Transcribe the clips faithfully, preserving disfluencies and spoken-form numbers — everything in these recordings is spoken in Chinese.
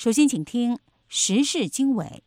首先，请听时事经纬。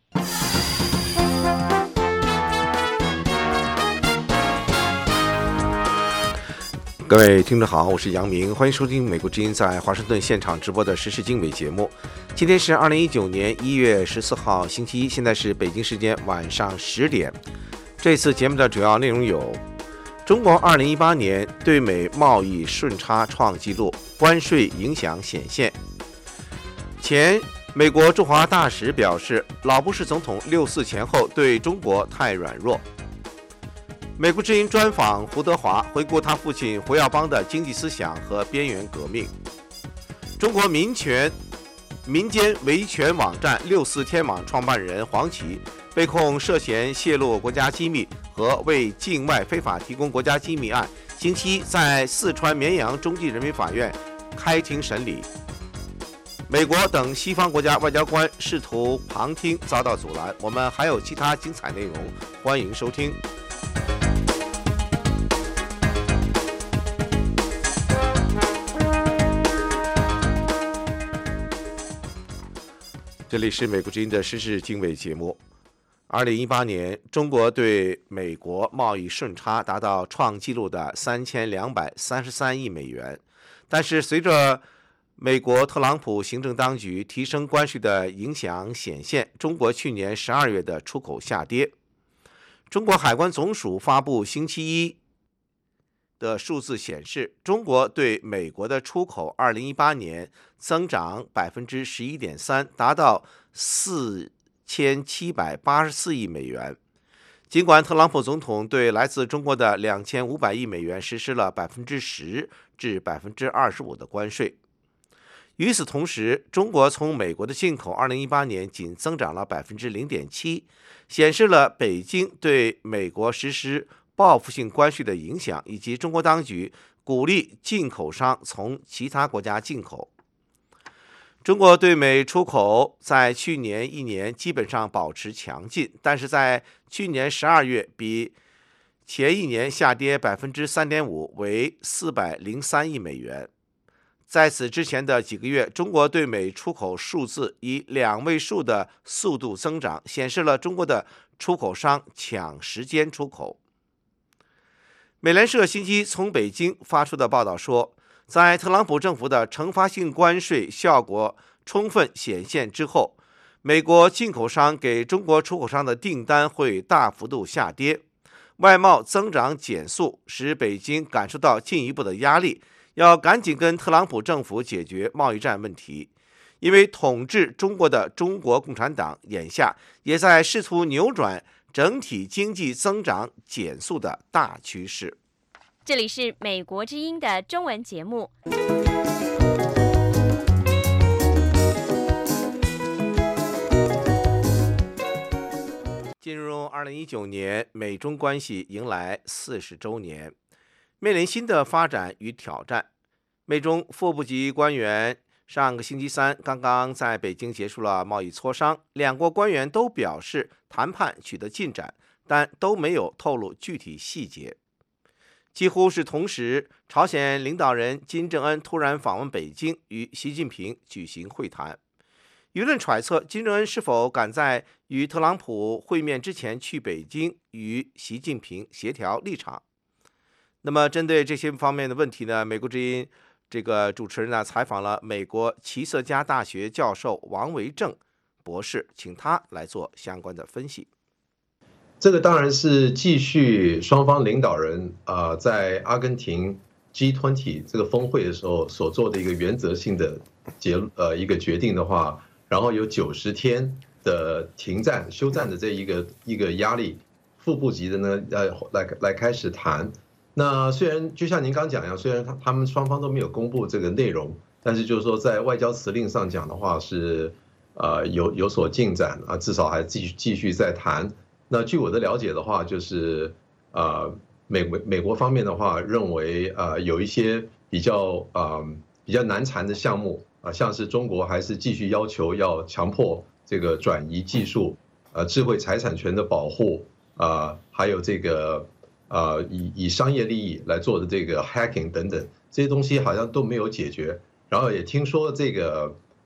各位听众好，我是杨明，欢迎收听美国之音在华盛顿现场直播的时事经纬节目。今天是二零一九年一月十四号星期一，现在是北京时间晚上十点。这次节目的主要内容有：中国二零一八年对美贸易顺差创纪录，关税影响显现。前美国驻华大使表示，老布什总统六四前后对中国太软弱。美国之音专访胡德华，回顾他父亲胡耀邦的经济思想和边缘革命。中国民权民间维权网站六四天网创办人黄琦被控涉嫌泄露国家机密和为境外非法提供国家机密案，星期一在四川绵阳中级人民法院开庭审理。美国等西方国家外交官试图旁听，遭到阻拦。我们还有其他精彩内容，欢迎收听。这里是美国之音的时事经纬节目。二零一八年，中国对美国贸易顺差达到创纪录的三千两百三十三亿美元，但是随着美国特朗普行政当局提升关税的影响显现，中国去年十二月的出口下跌。中国海关总署发布星期一的数字显示，中国对美国的出口二零一八年增长 百分之十一点三， 达到四千七百八十四亿美元。尽管特朗普总统对来自中国的两千五百亿美元实施了 百分之十 至 百分之二十五 的关税。与此同时，中国从美国的进口二零一八年仅增长了 百分之零点七， 显示了北京对美国实施报复性关税的影响，以及中国当局鼓励进口商从其他国家进口。中国对美出口在去年一年基本上保持强劲，但是在去年十二月比前一年下跌 百分之三点五， 为四百零三亿美元。在此之前的几个月，中国对美出口数字以两位数的速度增长，显示了中国的出口商抢时间出口。美联社星期一从北京发出的报道说，在特朗普政府的惩罚性关税效果充分显现之后，美国进口商给中国出口商的订单会大幅度下跌，外贸增长减速，使北京感受到进一步的压力，要赶紧跟特朗普政府解决贸易战问题。因为统治中国的中国共产党眼下也在试图扭转整体经济增长减速的大趋势。 这里是美国之音的中文节目。 进入二零一九年，美中关系迎来四十周年，面临新的发展与挑战。美中副部级官员上个星期三刚刚在北京结束了贸易磋商，两国官员都表示谈判取得进展，但都没有透露具体细节。几乎是同时，朝鲜领导人金正恩突然访问北京，与习近平举行会谈。舆论揣测，金正恩是否赶在与特朗普会面之前去北京与习近平协调立场。那么针对这些方面的问题呢，美国之音这个主持人呢采访了美国齐瑟加大学教授王维正博士，请他来做相关的分析。 这个当然是继续双方领导人啊、呃、在阿根廷 G 二十 这个峰会的时候所做的一个原则性的结呃一个决定的话，然后有九十天的停战休战的这一个一个压力，副部级的呢呃来来开始谈。那虽然就像您刚讲一样，虽然他他们双方都没有公布这个内容，但是就是说在外交辞令上讲的话是呃有有所进展啊，至少还继续继续在谈。那据我的了解的话，就是呃美美国方面的话认为呃有一些比较呃比较难缠的项目啊、呃，像是中国还是继续要求要强迫这个转移技术，呃智慧财产权的保护啊、呃，还有这个呃以以商业利益来做的这个 hacking 等等这些东西好像都没有解决。然后也听说这个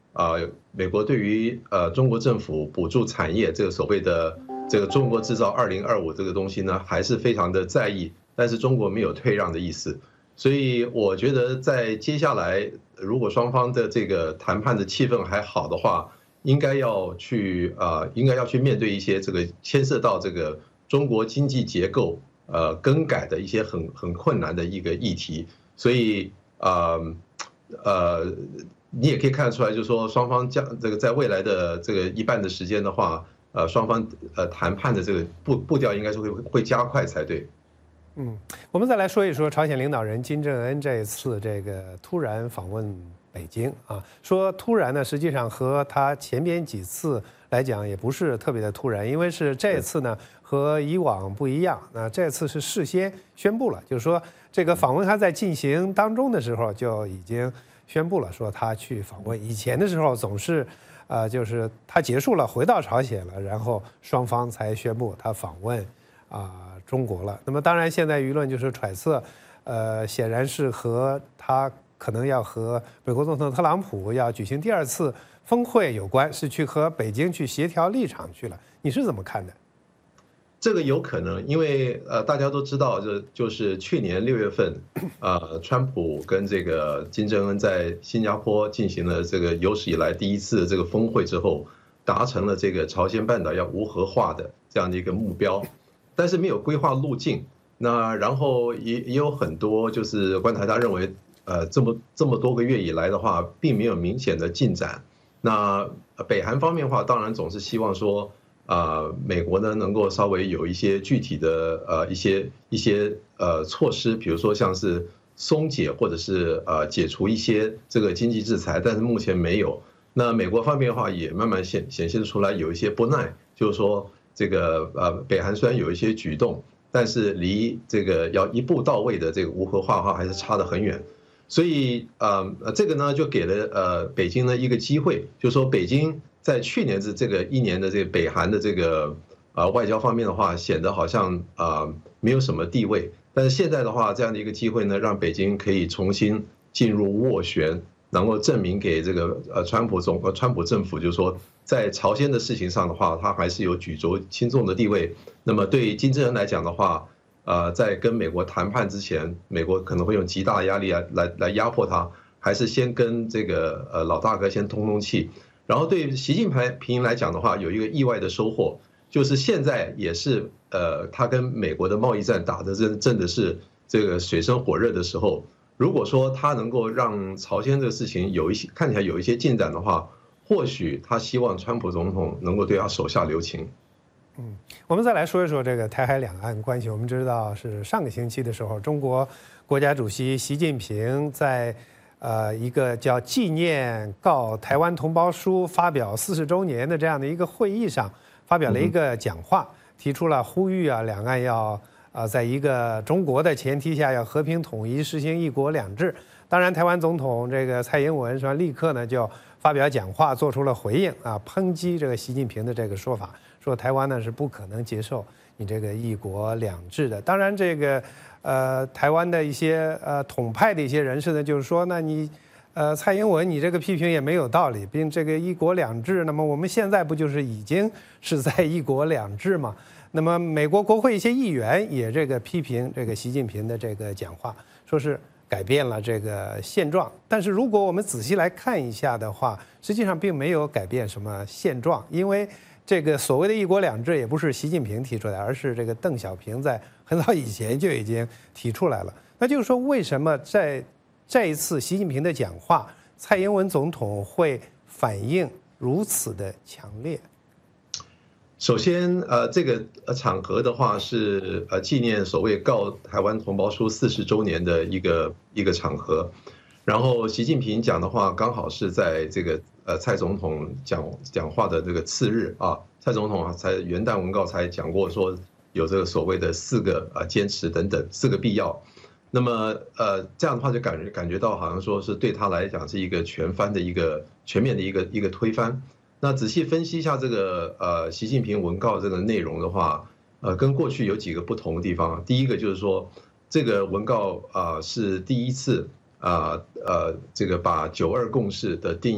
啊、呃，美国对于呃中国政府补助产业这个所谓的这个中国制造二零二五这个东西呢，还是非常的在意，但是中国没有退让的意思。所以我觉得在接下来，如果双方的这个谈判的气氛还好的话，应该要去啊、呃，应该要去面对一些这个牵涉到这个中国经济结构呃更改的一些很很困难的一个议题。所以啊 呃, 呃，你也可以看得出来，就是说双方将这个在未来的这个一半的时间的话，呃，双方呃谈判的这个步步调应该是会会加快才对。 嗯，我们再来说一说朝鲜领导人金正恩这一次这个突然访问北京啊，说突然呢，实际上和他前边几次来讲也不是特别的突然，因为是这次呢和以往不一样，那这次是事先宣布了，就是说这个访问还在进行当中的时候就已经宣布了，说他去访问。以前的时候总是，呃，就是他结束了回到朝鲜了，然后双方才宣布他访问啊、呃、中国了。那么当然现在舆论就是揣测，呃，显然是和他可能要和美国总统特朗普要举行第二次峰会有关，是去和北京去协调立场去了。你是怎么看的？ 这个有可能，因为呃大家都知道，就就是去年六月份，呃，川普跟这个金正恩在新加坡进行了这个有史以来第一次这个峰会之后，达成了这个朝鲜半岛要无核化的这样的一个目标，但是没有规划路径。那然后也也有很多就是观察家认为，呃，这么这么多个月以来的话，并没有明显的进展。那北韩方面的话，当然总是希望说。啊、呃，美国呢能够稍微有一些具体的呃一些一些呃措施，比如说像是松解或者是呃解除一些这个经济制裁，但是目前没有。那美国方面的话也慢慢显显现出来有一些不耐，就是说这个呃北韩虽然有一些举动，但是离这个要一步到位的这个无核化的话还是差得很远。所以呃这个呢就给了呃北京呢一个机会，就是说北京。在去年的这个一年的这个北韩的这个呃外交方面的话，显得好像啊、呃、没有什么地位。但是现在的话，这样的一个机会呢，让北京可以重新进入斡旋，能够证明给这个呃川普总呃川普政府，就是说在朝鲜的事情上的话，他还是有举足轻重的地位。那么对金正恩来讲的话，呃，在跟美国谈判之前，美国可能会用极大的压力来来来压迫他，还是先跟这个呃老大哥先通通气。然后对习近平来讲的话，有一个意外的收获，就是现在也是呃，他跟美国的贸易战打的真真的是这个水深火热的时候。如果说他能够让朝鲜这个事情有一些看起来有一些进展的话，或许他希望川普总统能够对他手下留情。 嗯，我们再来说一说这个台海两岸关系。我们知道是上个星期的时候，中国国家主席习近平在。呃，一个叫纪念告台湾同胞书发表四十周年的这样的一个会议上，发表了一个讲话，提出了呼吁啊，两岸要呃，在一个中国的前提下，要和平统一，实行一国两制。当然，台湾总统这个蔡英文是吧，立刻呢就发表讲话，做出了回应啊，抨击这个习近平的这个说法，说台湾呢是不可能接受你这个一国两制的。当然，这个。呃，台湾的一些呃统派的一些人士呢，就是说，那你，呃，蔡英文你这个批评也没有道理，并这个一国两制，那么我们现在不就是已经是在一国两制吗？那么美国国会一些议员也这个批评这个习近平的这个讲话，说是改变了这个现状。但是如果我们仔细来看一下的话，实际上并没有改变什么现状，因为。这个所谓的一国两制也不是习近平提出来，而是这个邓小平在很早以前就已经提出来了。那就是说，为什么在这一次习近平的讲话，蔡英文总统会反应如此的强烈？ 首先，呃，这个场合的话是呃纪念所谓告台湾同胞书四十周年的一个一个场合，然后习近平讲的话刚好是在这个。呃，蔡总统讲讲话的这个次日啊，蔡总统才元旦文告才讲过说有这个所谓的四个啊坚持等等四个必要，那么呃这样的话就感觉感觉到好像说是对他来讲是一个全翻的一个全面的一个一个推翻。那仔细分析一下这个呃习近平文告这个内容的话，呃跟过去有几个不同的地方。第一个就是说这个文告啊、呃、是第一次啊 呃, 呃这个把九二共识的定义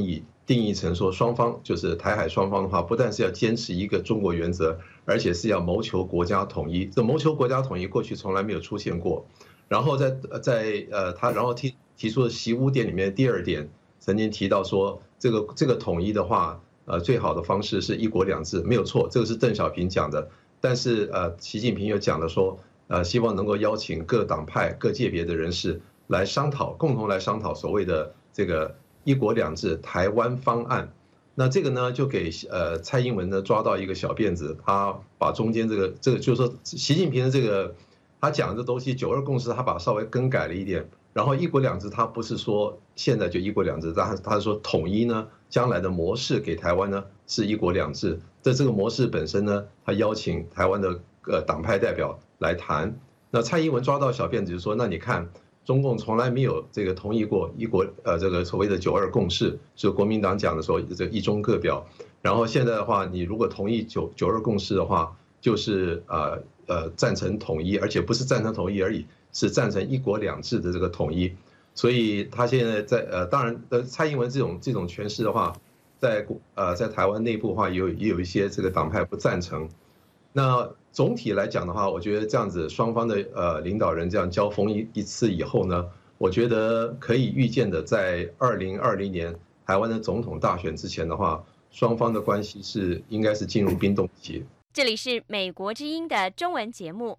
定义成说双方就是台海双方的话，不但是要坚持一个中国原则，而且是要谋求国家统一。这谋求国家统一过去从来没有出现过。然后在在呃他然后提提出的习五点里面的第二点，曾经提到说这个这个统一的话，呃最好的方式是一国两制，没有错，这个是邓小平讲的。但是呃习近平又讲了说，呃希望能够邀请各党派各界别的人士来商讨，共同来商讨所谓的这个一国两制台湾方案。那这个呢，就给呃蔡英文呢抓到一个小辫子，他把中间这个这个就是说习近平的这个他讲的这东西九二共识，他把稍微更改了一点。然后一国两制，他不是说现在就一国两制，他他是说统一呢，将来的模式给台湾呢是一国两制。在这个模式本身呢，他邀请台湾的呃党派代表来谈。那蔡英文抓到小辫子就说，那你看。中共从来没有这个同意过一国呃这个所谓的九二共识，是国民党讲的说这一中各表。然后现在的话，你如果同意九九二共识的话，就是呃呃赞成统一，而且不是赞成统一而已，是赞成一国两制的这个统一。所以他现在在呃当然呃蔡英文这种这种诠释的话，在呃在台湾内部的话也有也有一些这个党派不赞成。那总体来讲的话，我觉得这样子双方的呃领导人这样交锋一一次以后呢，我觉得可以预见的，在二零二零年台湾的总统大选之前的话，双方的关系是应该是进入冰冻期。 这里是美国之音的中文节目。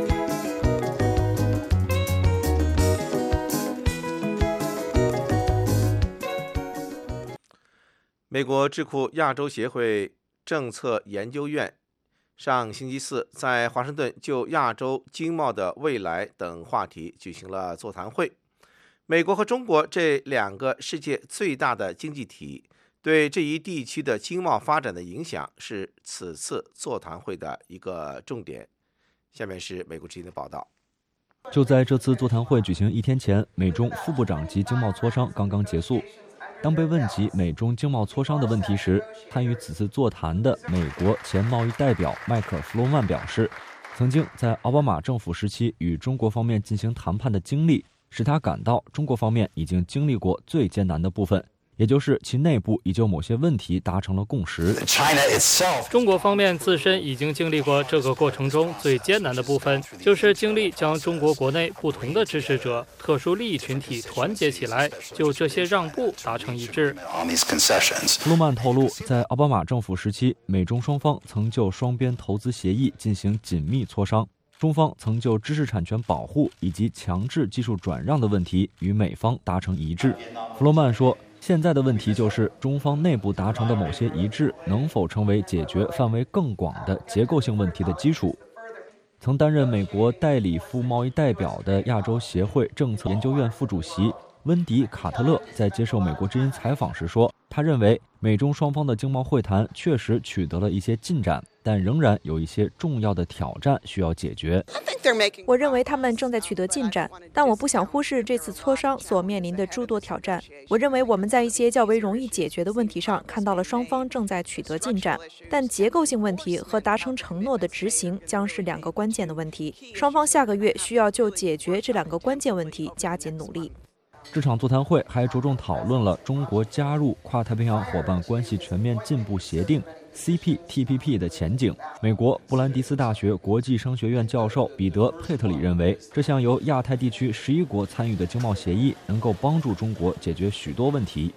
美国智库亚洲协会政策研究院上星期四在华盛顿就亚洲经贸的未来等话题举行了座谈会。美国和中国这两个世界最大的经济体对这一地区的经贸发展的影响是此次座谈会的一个重点。下面是美国之音的报道。 就在这次座谈会举行一天前，美中副部长级经贸磋商刚刚结束。当被问及美中经贸磋商的问题时，参与此次座谈的美国前贸易代表迈克尔·弗洛曼表示，曾经在奥巴马政府时期与中国方面进行谈判的经历，使他感到中国方面已经经历过最艰难的部分，也就是其内部已就某些问题达成了共识。 中国方面自身已经经历过这个过程中最艰难的部分，就是经历将中国国内不同的支持者、特殊利益群体团结起来，就这些让步达成一致。 弗洛曼透露，在奥巴马政府时期，美中双方曾就双边投资协议进行紧密磋商，中方曾就知识产权保护以及强制技术转让的问题与美方达成一致。弗洛曼说，现在的问题就是中方内部达成的某些一致能否成为解决范围更广的结构性问题的基础。曾担任美国代理副贸易代表的亚洲协会政策研究院副主席温迪·卡特勒在接受美国之音采访时说，他认为美中双方的经贸会谈确实取得了一些进展，但仍然有一些重要的挑战需要解决。 我认为他们正在取得进展，但我不想忽视这次磋商所面临的诸多挑战。我认为我们在一些较为容易解决的问题上看到了双方正在取得进展，但结构性问题和达成承诺的执行将是两个关键的问题。双方下个月需要就解决这两个关键问题加紧努力。 这场座谈会还着重讨论了中国加入跨太平洋伙伴关系全面进步协定 C P T P P 的前景。美国布兰迪斯大学国际商学院教授彼得·佩特里认为，这项由亚太地区十一国参与的经贸协议能够帮助中国解决许多问题。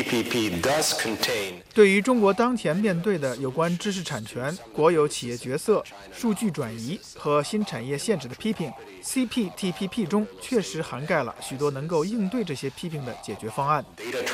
对于中国当前面对的有关知识产权、国有企业角色、数据转移和新产业限制的批评， C P T P P 中确实涵盖了许多能够应对这些批评的解决方案。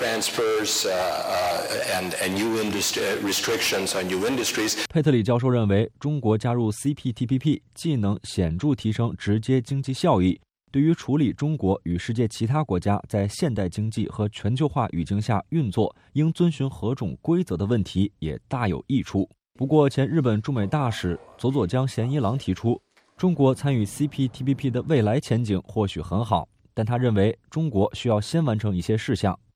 佩特里教授认为，中国加入 C P T P P 既能显著提升直接经济效益，对于处理中国与世界其他国家在现代经济和全球化语境下运作应遵循何种规则的问题也大有益处。不过，前日本驻美大使佐佐江贤一郎提出，中国参与 C P T P P 的未来前景或许很好，但他认为中国需要先完成一些事项。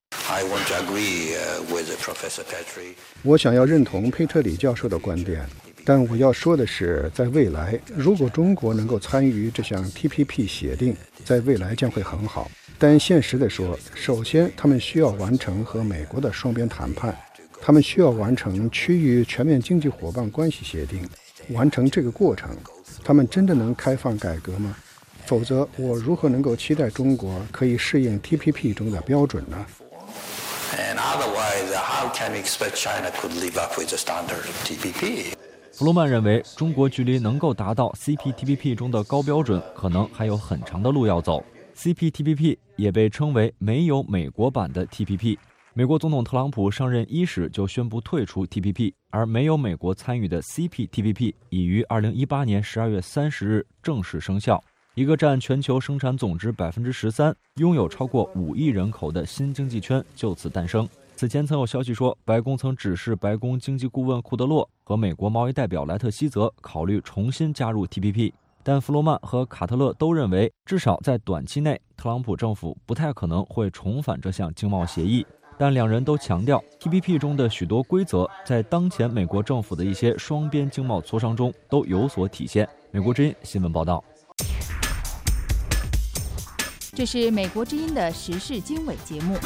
我想要认同佩特里教授的观点，但我要说的是，在未来，如果中国能够参与这项 T P P 协定，在未来将会很好。 但现实地说，首先他们需要完成和美国的双边谈判，他们需要完成区域全面经济伙伴关系协定。完成这个过程，他们真的能开放改革吗？否则，我如何能够期待中国可以适应 T P P 中的标准呢？ And otherwise, how can we expect China could live up with the standard of T P P? 弗洛曼认为，中国距离能够达到 C P T P P 中的高标准，可能还有很长的路要走。C P T P P 也被称为没有美国版的 T P P。美国总统特朗普上任伊始就宣布退出 T P P， 而没有美国参与的 C P T P P 已于二零一八年十二月三十日正式生效。一个占全球生产总值百分之十三、拥有超过五亿人口的新经济圈就此诞生。此前曾有消息说，白宫曾指示白宫经济顾问库德洛和美国贸易代表莱特希泽考虑重新加入 T P P， 但弗洛曼和卡特勒都认为，至少在短期内，特朗普政府不太可能会重返这项经贸协议。但两人都强调 ，T P P 中的许多规则在当前美国政府的一些双边经贸磋商中都有所体现。美国之音新闻报道。 这是美国之音的时事经纬节目。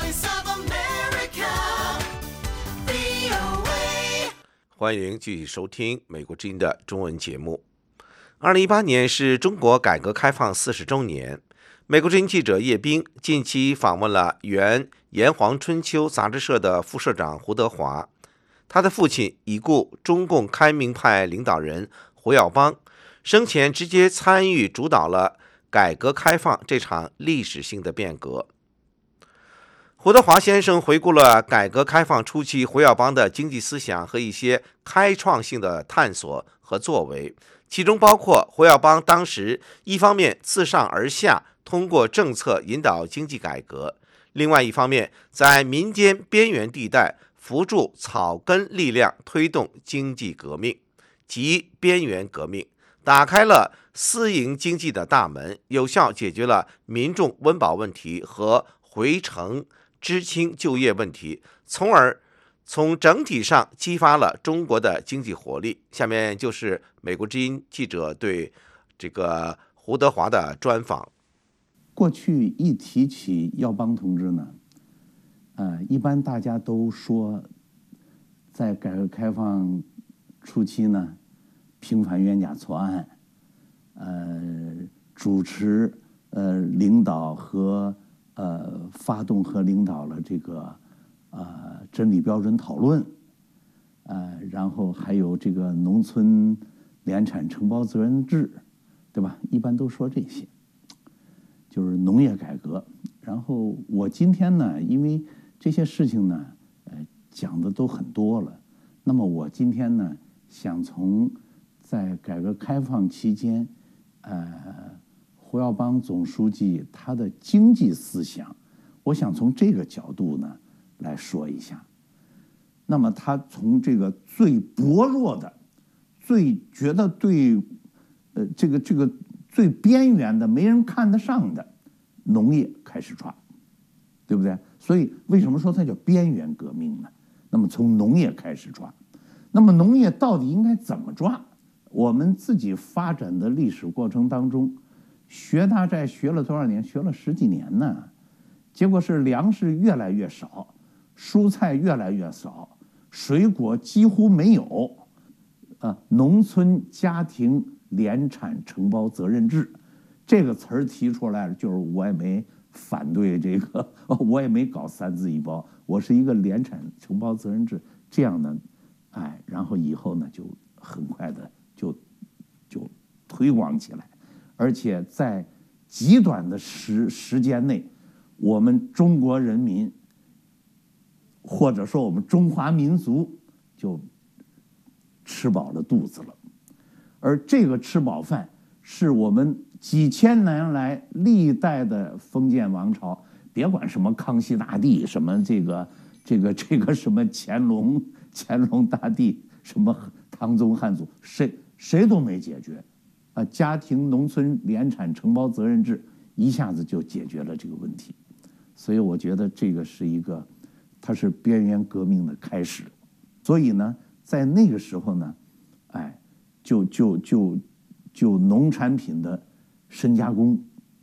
欢迎继续收听美国之音的中文节目。二零一八年是中国改革开放四十周年。美国之音记者叶冰近期访问了原《炎黄春秋》杂志社的副社长胡德华，他的父亲已故中共开明派领导人胡耀邦，生前直接参与主导了改革开放这场历史性的变革。胡德华先生回顾了改革开放初期胡耀邦的经济思想和一些开创性的探索和作为，其中包括胡耀邦当时一方面自上而下通过政策引导经济改革，另外一方面在民间边缘地带扶助草根力量推动经济革命及边缘革命，打开了私营经济的大门，有效解决了民众温饱问题和回城知青就业问题，从而从整体上激发了中国的经济活力。下面就是美国之音记者对这个胡德华的专访。 过去一提起耀邦同志呢，呃，一般大家都说，在改革开放初期呢，平反冤假错案，呃，主持呃领导和呃发动和领导了这个呃真理标准讨论，呃，然后还有这个农村联产承包责任制，对吧？一般都说这些。就是农业改革，然后我今天呢，因为这些事情呢，呃，讲的都很多了。那么我今天呢，想从在改革开放期间，呃，胡耀邦总书记他的经济思想，我想从这个角度呢来说一下。那么他从这个最薄弱的、最觉得对，呃，这个这个。最边缘的、没人看得上的农业开始抓，对不对？所以为什么说它叫边缘革命呢？那么从农业开始抓，那么农业到底应该怎么抓？我们自己发展的历史过程当中，学大寨学了多少年？学了十几年呢。结果是粮食越来越少，蔬菜越来越少，水果几乎没有，啊，农村家庭联产承包责任制，这个词儿提出来了，就是我也没反对这个，我也没搞三字一包，我是一个联产承包责任制这样的，哎，然后以后呢就很快的就就推广起来，而且在极短的时时间内，我们中国人民或者说我们中华民族就吃饱了肚子了。而这个吃饱饭是我们几千年来历代的封建王朝，别管什么康熙大帝，什么这个这个这个什么乾隆乾隆大帝，什么唐宗汉祖，谁谁都没解决，啊，家庭农村联产承包责任制一下子就解决了这个问题，所以我觉得这个是一个，它是边缘革命的开始，所以呢，在那个时候呢，哎。就就就就农产品的深加工，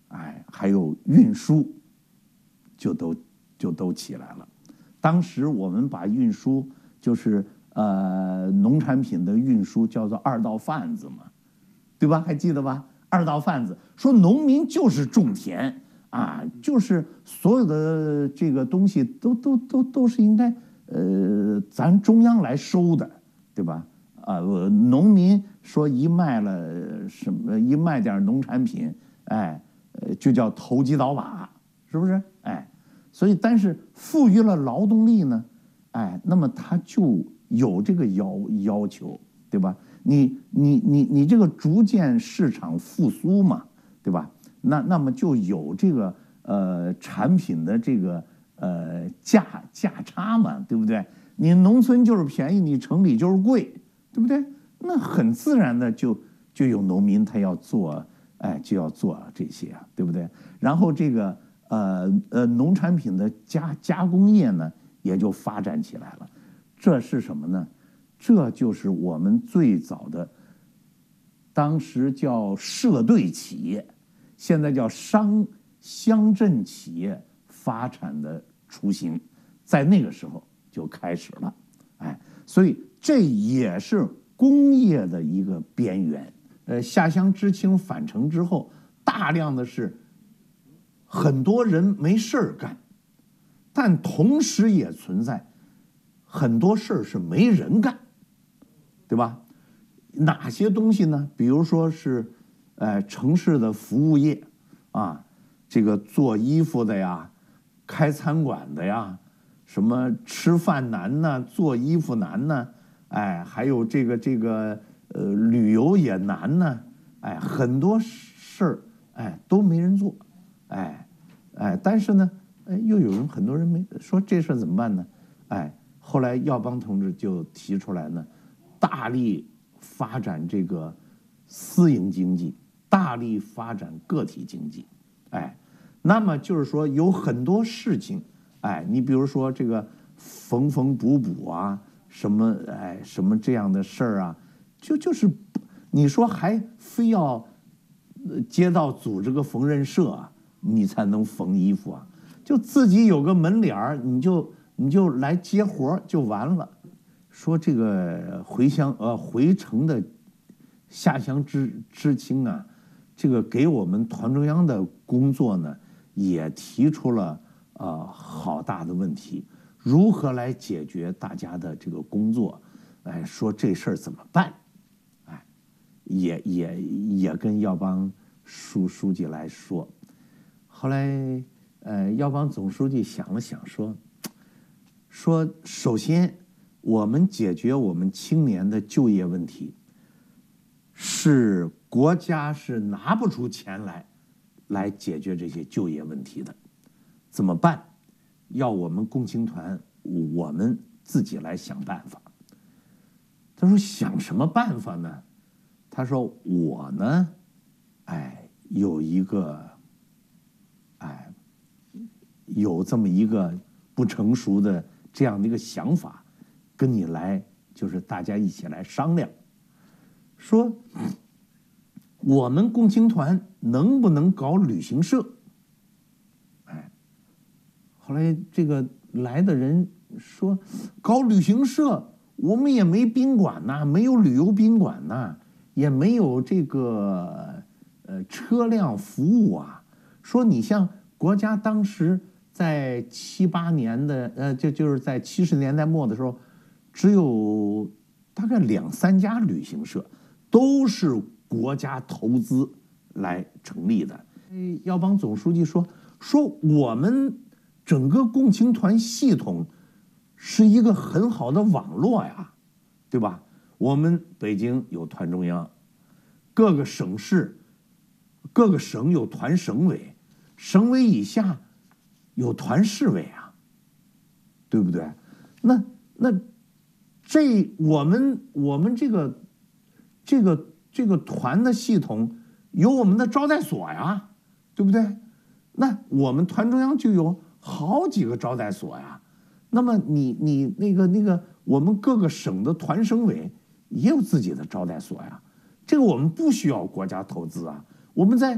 哎，还有运输，就都就都起来了。当时我们把运输就是呃农产品的运输叫做二道贩子嘛，对吧？还记得吧？二道贩子说农民就是种田啊，就是所有的这个东西都都都都是应该呃咱中央来收的，对吧？啊，农民说一卖了什么，一卖点农产品，哎。呃，就叫投机倒把，是不是？哎，所以但是赋予了劳动力呢，哎，那么他就有这个要要求，对吧？你你你你这个逐渐市场复苏嘛，对吧？那那么就有这个呃产品的这个呃价价差嘛，对不对？你农村就是便宜，你城里就是贵，对不对？那很自然的就就有农民他要做。哎，就要做这些啊，对不对？然后这个呃呃农产品的加加工业呢，也就发展起来了。这是什么呢？这就是我们最早的，当时叫社队企业，现在叫商乡镇企业发展的雏形，在那个时候就开始了。哎，所以这也是工业的一个边缘。呃，下乡知青返城之后，大量的是很多人没事儿干，但同时也存在很多事儿是没人干，对吧？哪些东西呢？比如说是，呃，城市的服务业，啊，这个做衣服的呀，开餐馆的呀，什么吃饭难呢，做衣服难呢，哎，还有这个这个。呃，旅游也难呢，哎，很多事儿，哎，都没人做，哎，哎，但是呢，哎，又有人很多人没说这事儿怎么办呢？哎，后来耀邦同志就提出来呢，大力发展这个私营经济，大力发展个体经济，哎，那么就是说有很多事情，哎，你比如说这个缝缝补补啊，什么哎什么这样的事儿啊。就就是，你说还非要街道组织个缝纫社啊，你才能缝衣服啊？就自己有个门脸儿，你就你就来接活就完了。说这个回乡呃回城的下乡知知青啊，这个给我们团中央的工作呢，也提出了啊、呃、好大的问题，如何来解决大家的这个工作？哎，说这事儿怎么办？也也也跟耀邦书书记来说，后来呃，耀邦总书记想了想说，说首先我们解决我们青年的就业问题，是国家是拿不出钱来来解决这些就业问题的，怎么办？要我们共青团我们自己来想办法。他说想什么办法呢？他说我呢，哎，有一个，哎，有这么一个不成熟的这样的一个想法，跟你来，就是大家一起来商量，说我们共青团能不能搞旅行社？哎，后来这个来的人说，搞旅行社，我们也没宾馆呐，没有旅游宾馆呐。也没有这个呃车辆服务啊。说你像国家当时在七八年的呃，就就是在七十年代末的时候，只有大概两三家旅行社，都是国家投资来成立的。耀邦总书记说说我们整个共青团系统是一个很好的网络呀，对吧？我们北京有团中央，各个省市、各个省有团省委，省委以下有团市委啊，对不对？那那这我们我们这个这个这个团的系统有我们的招待所呀，对不对？那我们团中央就有好几个招待所呀。那么你你那个那个我们各个省的团省委也有自己的招待所呀，这个我们不需要国家投资啊，我们在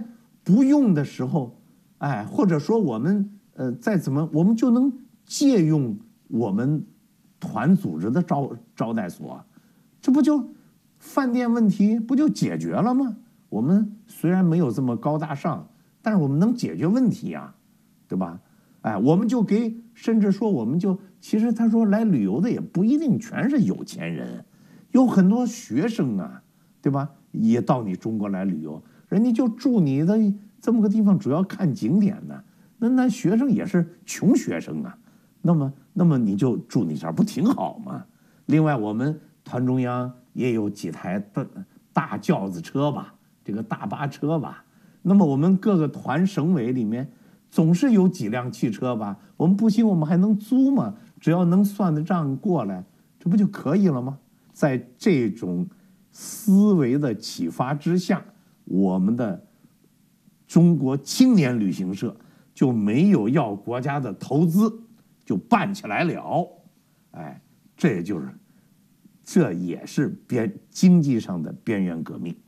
不用的时候，哎，或者说我们呃再怎么，我们就能借用我们团组织的招招待所，这不就饭店问题不就解决了吗？我们虽然没有这么高大上，但是我们能解决问题呀，对吧？哎，我们就给，甚至说我们就，其实他说来旅游的也不一定全是有钱人，有很多学生啊，对吧？也到你中国来旅游，人家就住你的这么个地方，主要看景点呢。那那学生也是穷学生啊，那么那么你就住你这儿不挺好吗？另外，我们团中央也有几台大大轿子车吧，这个大巴车吧。那么我们各个团省委里面总是有几辆汽车吧，我们不行，我们还能租吗？只要能算得账过来，这不就可以了吗？在这种思维的启发之下，我们的中国青年旅行社就没有要国家的投资，就办起来了。哎，这也就是，这也是边经济上的边缘革命。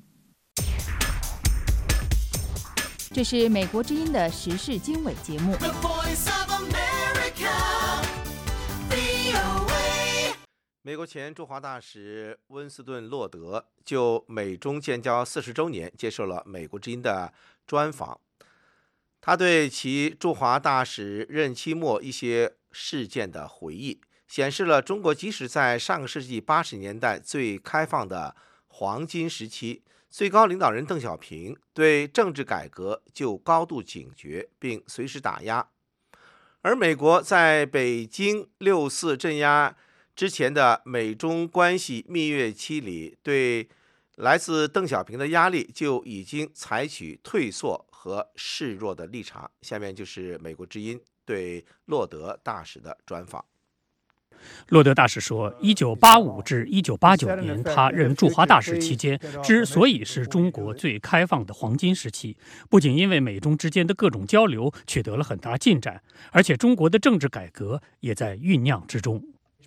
这是美国之音的时事经纬节目。 美国前驻华大使温斯顿·洛德就美中建交四十周年接受了美国之音的专访。他对其驻华大使任期末一些事件的回忆，显示了中国即使在上个世纪八十年代最开放的黄金时期，最高领导人邓小平对政治改革就高度警觉，并随时打压。而美国在北京六四镇压之前的美中关系蜜月期里，对来自邓小平的压力就已经采取退缩和示弱的立场。下面就是美国之音对洛德大使的专访。 洛德大使说，一九八五至一九八九年，他任驻华大使期间，之所以是中国最开放的黄金时期，不仅因为美中之间的各种交流取得了很大进展，而且中国的政治改革也在酝酿之中。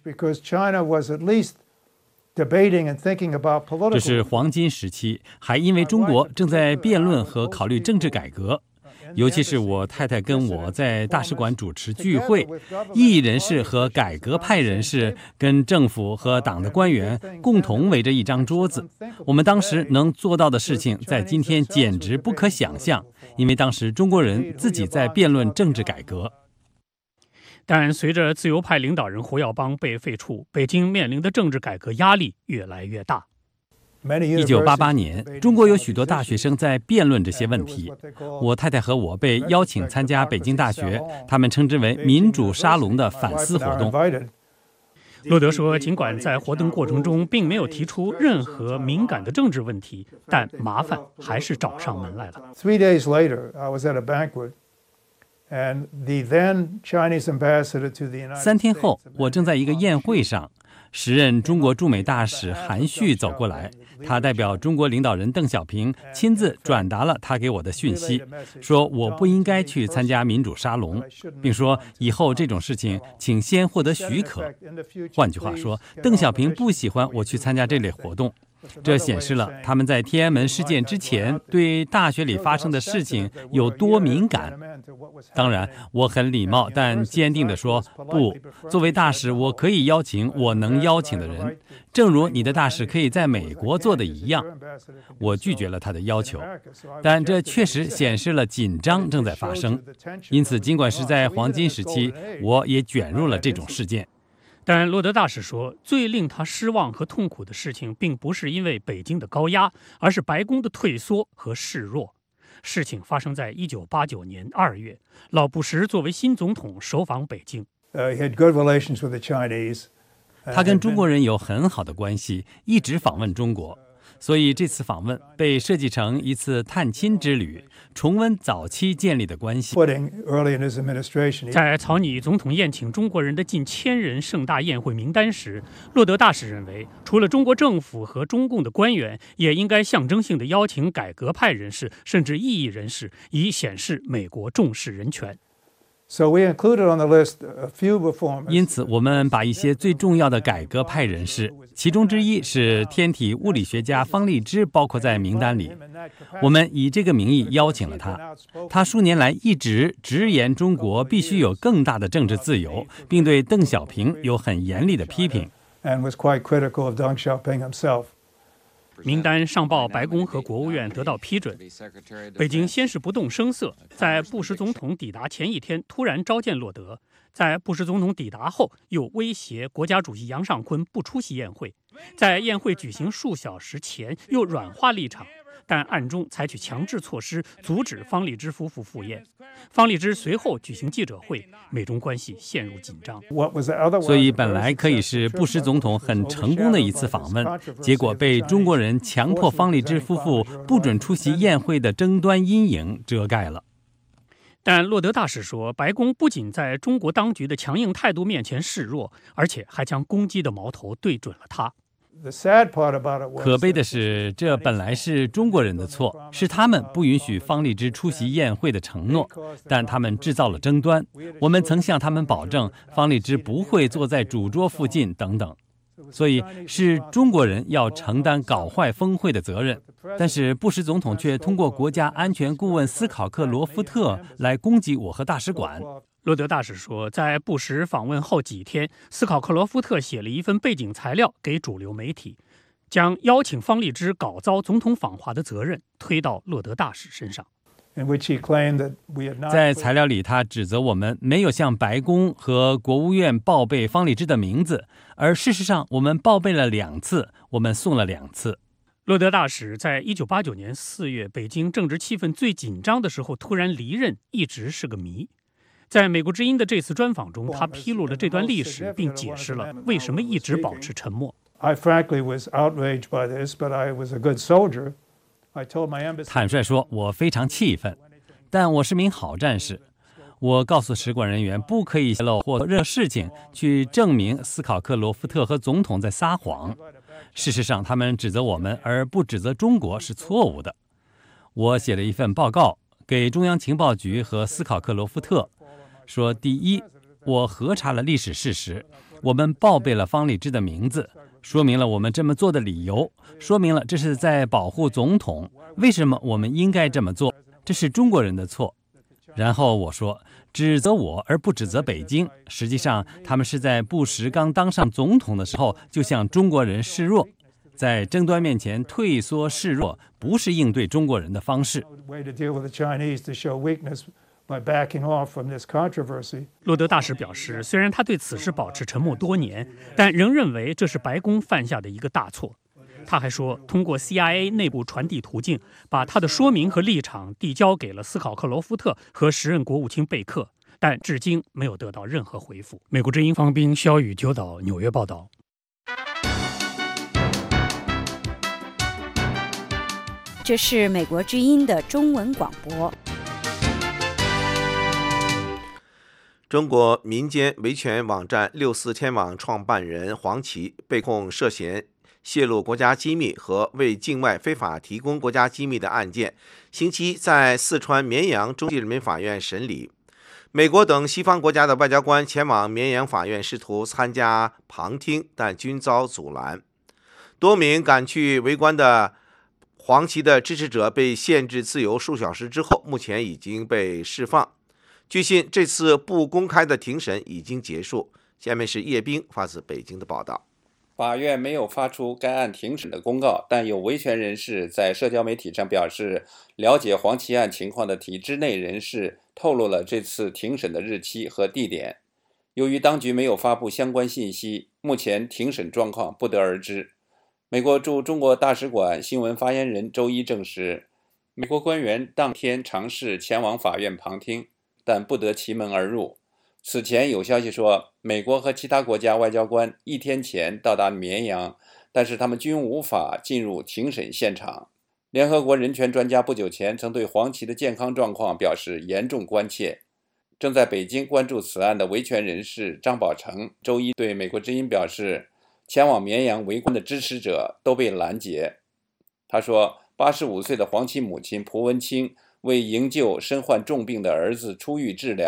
这是黄金时期，还因为中国正在辩论和考虑政治改革。尤其是我太太跟我在大使馆主持聚会，异议人士和改革派人士跟政府和党的官员共同围着一张桌子。我们当时能做到的事情，在今天简直不可想象，因为当时中国人自己在辩论政治改革。 但随着自由派领导人胡耀邦被废黜，北京面临的政治改革压力越来越大。 一九八八年，中国有许多大学生在辩论这些问题。我太太和我被邀请参加北京大学，他们称之为民主沙龙的反思活动。 洛德说，尽管在活动过程中并没有提出任何敏感的政治问题，但麻烦还是找上门来了。 Three days later, I was at a banquet, and the then Chinese ambassador to the United States. 三天后，我正在一个宴会上。时任中国驻美大使韩旭走过来，他代表中国领导人邓小平亲自转达了他给我的讯息，说我不应该去参加民主沙龙，并说以后这种事情请先获得许可。换句话说，邓小平不喜欢我去参加这类活动。这显示了他们在天安门事件之前对大学里发生的事情有多敏感。当然，我很礼貌但坚定地说，不，作为大使，我可以邀请我能邀请的人，正如你的大使可以在美国做的一样。我拒绝了他的要求，但这确实显示了紧张正在发生。因此，尽管是在黄金时期，我也卷入了这种事件。 但洛德大使说，最令他失望和痛苦的事情，并不是因为北京的高压，而是白宫的退缩和示弱。事情发生在一九八九年二月，老布什作为新总统首访北京。 他跟中国人有很好的关系，一直访问中国。所以这次访问被设计成一次探亲之旅，重温早期建立的关系。 在草拟总统宴请中国人的近千人盛大宴会名单时，洛德大使认为，除了中国政府和中共的官员，也应该象征性地邀请改革派人士，甚至异议人士，以显示美国重视人权。 So we included on the list a few reformers. 因此，我们把一些最重要的改革派人士，其中之一是天体物理学家方励之，包括在名单里。我们以这个名义邀请了他。他数年来一直直言中国必须有更大的政治自由，并对邓小平有很严厉的批评。 And was quite critical of Deng Xiaoping himself. 名单上报白宫和国务院得到批准。北京先是不动声色，在布什总统抵达前一天突然召见洛德，在布什总统抵达后又威胁国家主席杨尚昆不出席宴会，在宴会举行数小时前又软化立场，但暗中采取强制措施阻止方励之夫妇赴宴。方励之随后举行记者会，美中关系陷入紧张。 所以本来可以是布什总统很成功的一次访问，结果被中国人强迫方励之夫妇不准出席宴会的争端阴影遮盖了。 但洛德大使说，白宫不仅在中国当局的强硬态度面前示弱，而且还将攻击的矛头对准了他。 可悲的是，这本来是中国人的错，是他们不允许方励之出席宴会的承诺，但他们制造了争端。我们曾向他们保证，方励之不会坐在主桌附近等等。所以是中国人要承担搞坏峰会的责任，但是布什总统却通过国家安全顾问斯考克罗夫特来攻击我和大使馆。 洛德大使说，在布什访问后几天，斯考克罗夫特写了一份背景材料给主流媒体，将邀请方励之搞糟总统访华的责任推到洛德大使身上。 在材料里，他指责我们没有向白宫和国务院报备方励之的名字，而事实上我们报备了两次，我们送了两次。 洛德大使在一九八九年四月北京政治气氛最紧张的时候突然离任，一直是个谜。在美国之音的这次专访中，他披露了这段历史，并解释了为什么一直保持沉默。 坦率说，我非常气愤，但我是名好战士。我告诉使馆人员，不可以泄露或任何事情去证明斯考克罗夫特和总统在撒谎。事实上，他们指责我们而不指责中国是错误的。我写了一份报告给中央情报局和斯考克罗夫特，说第一，我核查了历史事实，我们报备了方励之的名字，说明了我们这么做的理由，说明了这是在保护总统，为什么我们应该这么做，这是中国人的错。然后我说，指责我而不指责北京，实际上他们是在布什刚当上总统的时候就向中国人示弱，在争端面前退缩示弱，不是应对中国人的方式。 洛德大使表示，虽然他对此事保持沉默多年，但仍认为这是白宫犯下的一个大错。他还说，通过 C I A 内部传递途径，把他的说明和立场递交给了斯考克罗夫特和时任国务卿贝克，但至今没有得到任何回复。美国之音方斌、肖宇、九岛纽约报道。 这是美国之音的中文广播。 中国民间维权网站六四天网创办人黄琦被控涉嫌泄露国家机密和为境外非法提供国家机密的案件，星期一在四川绵阳中级人民法院审理。美国等西方国家的外交官前往绵阳法院试图参加旁听，但均遭阻拦。多名赶去围观的黄琦的支持者被限制自由数小时之后，目前已经被释放。据悉，这次不公开的庭审已经结束。下面是叶冰发自北京的报道。 法院没有发出该案庭审的公告，但有维权人士在社交媒体上表示，了解黄琦案情况的体制内人士透露了这次庭审的日期和地点。由于当局没有发布相关信息，目前庭审状况不得而知。美国驻中国大使馆新闻发言人周一证实，美国官员当天尝试前往法院旁听，但不得其门而入。此前有消息说，美国和其他国家外交官一天前到达绵阳，但是他们均无法进入庭审现场。联合国人权专家不久前曾对黄琦的健康状况表示严重关切。正在北京关注此案的维权人士张宝成周一对美国之音表示，前往绵阳围观的支持者都被拦截。他说，八十五岁的黄琦母亲蒲文清为营救身患重病的儿子出狱治疗，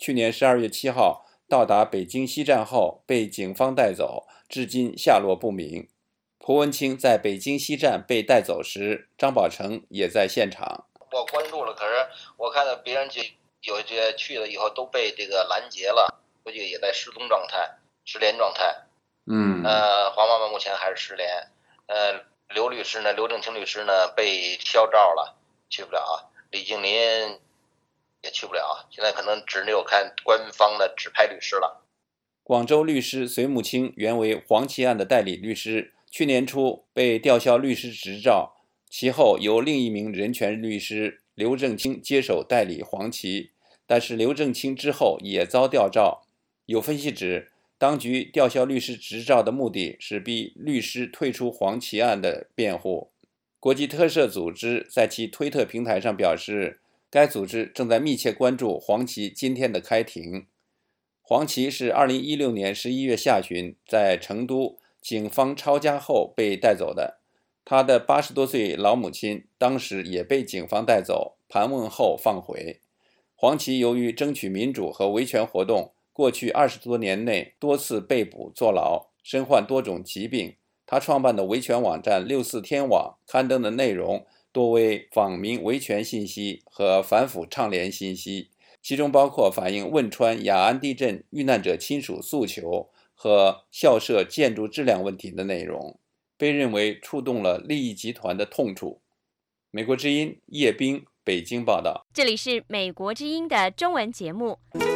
去年十二月七号到达北京西站后被警方带走，至今下落不明。蒲文清在北京西站被带走时，张宝成也在现场。 我关注了，可是我看到别人就有些去了以后都被这个拦截了，估计也在失踪状态、失联状态。 嗯， 呃，黄妈妈目前还是失联。呃，刘律师呢，刘正清律师呢被消照了，去不了啊。李静林也去不了，现在可能只有看官方的指派律师了。 广州律师隋木清原为黄奇案的代理律师，去年初被吊销律师执照，其后由另一名人权律师刘正清接手代理黄奇，但是刘正清之后也遭吊照。有分析指，当局吊销律师执照的目的是逼律师退出黄奇案的辩护。国际特赦组织在其推特平台上表示，该组织正在密切关注黄奇今天的开庭。黄奇是二零一六年十一月下旬在成都警方抄家后被带走的，他的八十多岁老母亲当时也被警方带走，盘问后放回。黄奇由于争取民主和维权活动，过去二十多年内多次被捕坐牢，身患多种疾病。他创办的维权网站六四天网刊登的内容多为访民维权信息和反腐倡廉信息，其中包括反映汶川雅安地震遇难者亲属诉求和校舍建筑质量问题的内容，被认为触动了利益集团的痛处。美国之音叶冰北京报道。 这里是美国之音的中文节目。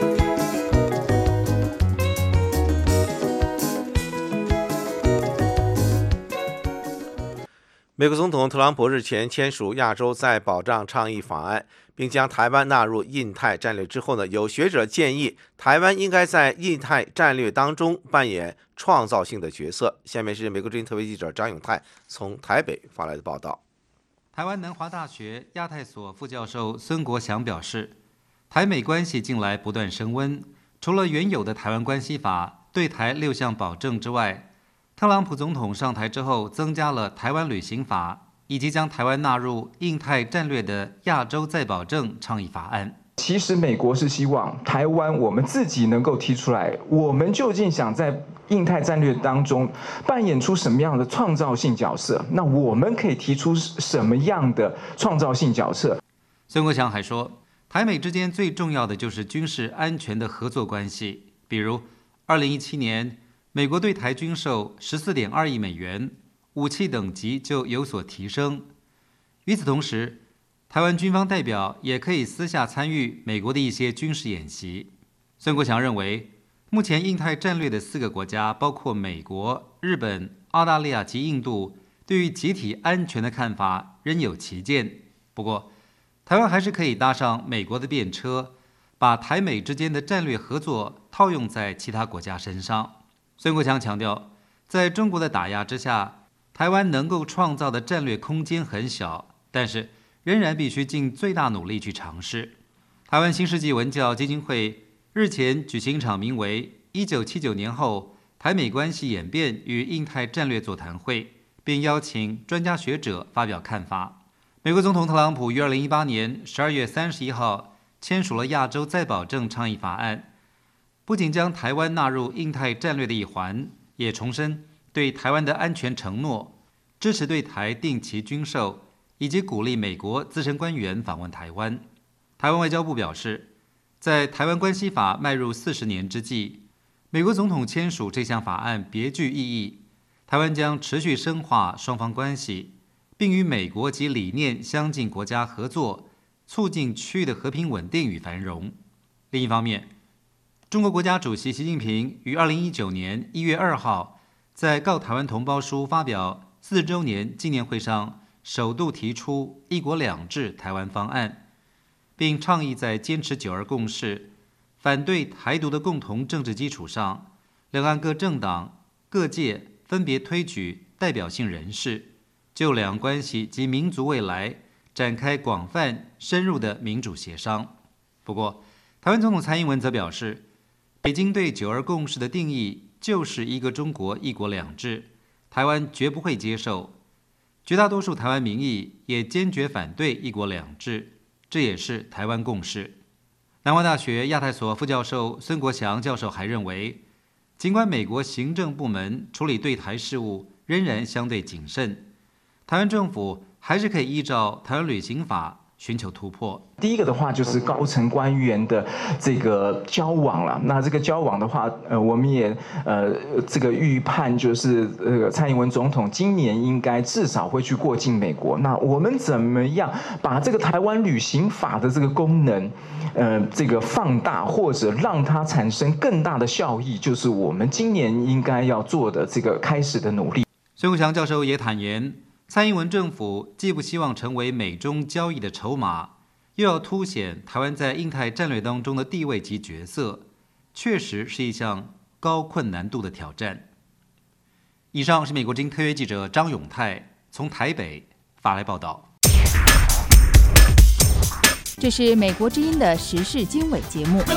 美国总统特朗普日前签署亚洲再保障倡议法案，并将台湾纳入印太战略之后呢，有学者建议台湾应该在印太战略当中扮演创造性的角色。下面是美国之音特别记者张永泰从台北发来的报道。 台湾南华大学亚太所副教授孙国祥表示，台美关系近来不断升温，除了原有的台湾关系法对台六项保证之外，特朗普总统上台之后增加了台湾旅行法，以及将台湾纳入印太战略的亚洲再保证倡议法案。 其实美国是希望台湾我们自己能够提出来，我们究竟想在印太战略当中扮演出什么样的创造性角色，那我们可以提出什么样的创造性角色。 孙国祥还说，台美之间最重要的就是军事安全的合作关系，比如二零一七年美国对台军售 十四点二亿美元，武器等级就有所提升。与此同时，台湾军方代表也可以私下参与美国的一些军事演习。孙国祥认为，目前印太战略的四个国家，包括美国、日本、澳大利亚及印度，对于集体安全的看法仍有歧见。不过，台湾还是可以搭上美国的便车，把台美之间的战略合作套用在其他国家身上。孙国强强调，在中国的打压之下，台湾能够创造的战略空间很小，但是仍然必须尽最大努力去尝试。台湾新世纪文教基金会日前举行一场名为一九七九年后台美关系演变与印太战略座谈会，并邀请专家学者发表看法。美国总统特朗普于二零一八年十二月三十一号签署了亚洲再保证倡议法案，不仅将台湾纳入印太战略的一环，也重申对台湾的安全承诺，支持对台定期军售，以及鼓励美国资深官员访问台湾。台湾外交部表示，在台湾关系法迈入四十年之际，美国总统签署这项法案别具意义。台湾将持续深化双方关系，并与美国及理念相近国家合作，促进区域的和平稳定与繁荣。另一方面，中国国家主席习近平于二零一九年一月二号在《告台湾同胞书》发表四周年纪念会上，首度提出“一国两制”台湾方案，并倡议在坚持九二共识、反对台独的共同政治基础上，两岸各政党、各界分别推举代表性人士，就两岸关系及民族未来展开广泛深入的民主协商。不过，台湾总统蔡英文则表示，北京对九二共识的定义就是一个中国一国两制，台湾绝不会接受。绝大多数台湾民意也坚决反对一国两制，这也是台湾共识。 南华大学亚太所副教授孙国祥教授还认为，尽管美国行政部门处理对台事务仍然相对谨慎，台湾政府还是可以依照《台湾旅行法》寻求突破。 第一个的话就是高层官员的这个交往了。那这个交往的话，呃，我们也呃这个预判就是呃蔡英文总统今年应该至少会去过境美国。那我们怎么样把这个台湾旅行法的这个功能，呃这个放大，或者让它产生更大的效益，就是我们今年应该要做的这个开始的努力。 孙国祥教授也坦言，蔡英文政府既不希望成为美中交易的筹码，又要凸显台湾在印太战略当中的地位及角色，确实是一项高困难度的挑战。以上是美国之音特约记者张永泰从台北发来报道。 这是美国之音的时事经纬节目。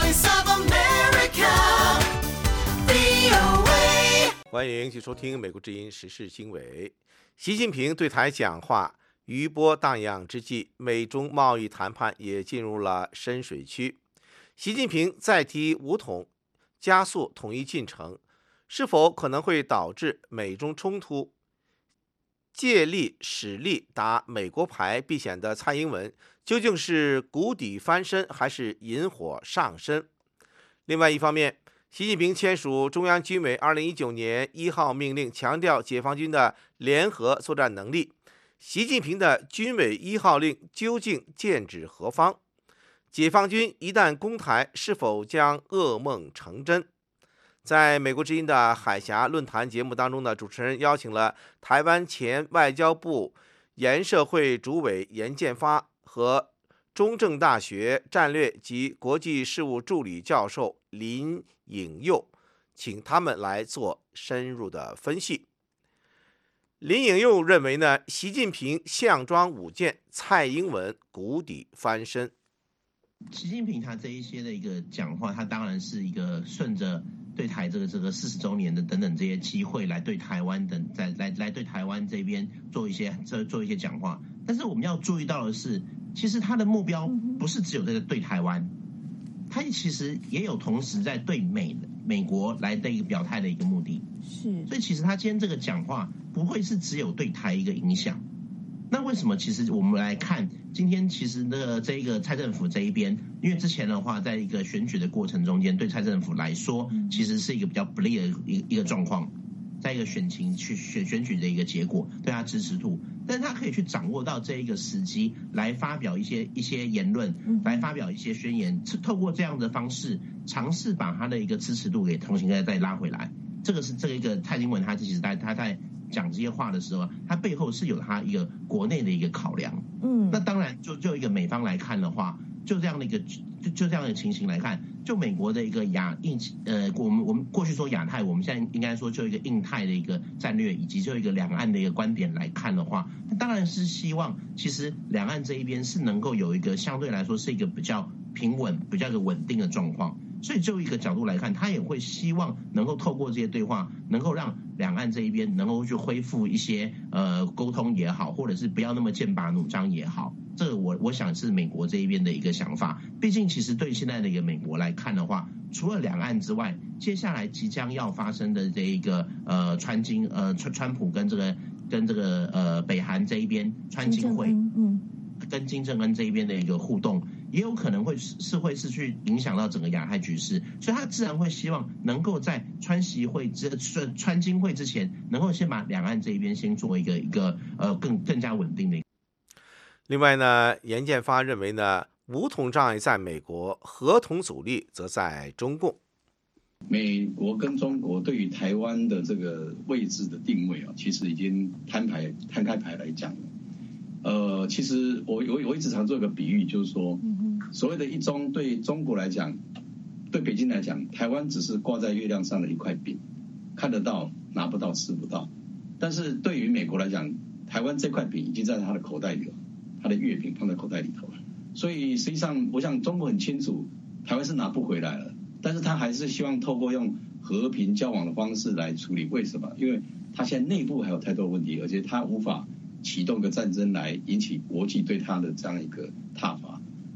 欢迎继续收听美国之音时事经纬。习近平对台讲话余波荡漾之际，美中贸易谈判也进入了深水区。习近平再提武统，加速统一进程，是否可能会导致美中冲突？借力使力打美国牌避险的蔡英文，究竟是谷底翻身还是引火上身？另外一方面，习近平签署中央军委二零一九年一号命令，强调解放军的联合作战能力。习近平的军委一号令究竟剑指何方？解放军一旦攻台，是否将噩梦成真？在美国之音的海峡论坛节目当中呢，主持人邀请了台湾前外交部研社会主委严建发和中正大学战略及国际事务助理教授林颖佑，请他们来做深入的分析。林颖佑认为呢，习近平项庄舞剑，蔡英文谷底翻身。 习近平他这一些的一个讲话，他当然是一个顺着对台这个这个四十周年的等等这些机会来对台湾等在来来对台湾这边做一些做做一些讲话。但是我们要注意到的是，其实他的目标不是只有这个对台湾，他其实也有同时在对美美国来的一个表态的一个目的。 是， 所以其实他今天这个讲话不会是只有对台一个影响。那为什么？其实我们来看今天，其实那个这一个蔡政府这一边，因为之前的话，在一个选举的过程中间，对蔡政府来说，其实是一个比较不利的一个一个状况，在一个选情去选选举的一个结果，对他支持度，但是他可以去掌握到这一个时机，来发表一些一些言论，来发表一些宣言，透过这样的方式，尝试把他的一个支持度给重新再再拉回来。这个是这一个蔡英文他其实在他在讲这些话的时候，他背后是有他一个国内的一个考量。嗯，那当然就就一个美方来看的话，就这样的一个就就这样的情形来看，就美国的一个亚印呃，我们我们过去说亚太，我们现在应该说就一个印太的一个战略，以及就一个两岸的一个观点来看的话，那当然是希望其实两岸这一边是能够有一个相对来说是一个比较平稳、比较一个稳定的状况。所以就一个角度来看，他也会希望能够透过这些对话，能够让两岸这一边能够去恢复一些呃沟通也好，或者是不要那么剑拔弩张也好。这个我我想是美国这一边的一个想法。毕竟其实对现在的一个美国来看的话，除了两岸之外，接下来即将要发生的这一个呃川金呃川川普跟这个跟这个呃北韩这一边川金会，嗯，跟金正恩这一边的一个互动，也有可能会是会是去影响到整个亚太局势，所以他自然会希望能够在川习会之川金会之前，能够先把两岸这一边先做一个一个呃更更加稳定的。 另外呢，严建发认为呢，武统障碍在美国，合同阻力则在中共。 美国跟中国对于台湾的这个位置的定位啊，其实已经摊牌摊开牌来讲了。呃，其实我我我一直常做一个比喻，就是说，所谓的一中对中国来讲，对北京来讲，台湾只是挂在月亮上的一块饼，看得到拿不到吃不到。但是对于美国来讲，台湾这块饼已经在他的口袋里了，他的月饼放在口袋里头了。所以实际上，我想中国很清楚，台湾是拿不回来了，但是他还是希望透过用和平交往的方式来处理。为什么？因为他现在内部还有太多问题，而且他无法启动一个战争来引起国际对他的这样一个挞伐，